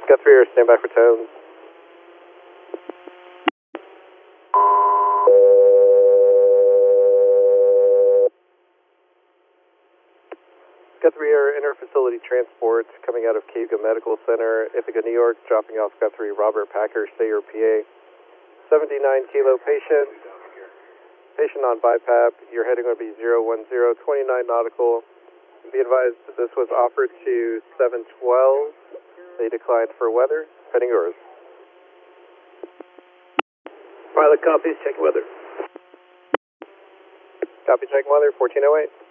Guthrie, or stand by for tones. Guthrie Air Interfacility Transport coming out of Cayuga Medical Center, Ithaca, New York, dropping off Guthrie Robert Packer, Sayer, PA. 79 kilo patient. Patient on BiPAP. Your heading would be 010, 29 nautical. Be advised that this was offered to 712. They declined for weather. Heading yours. Pilot copies, check weather. Copy, check weather, 1408.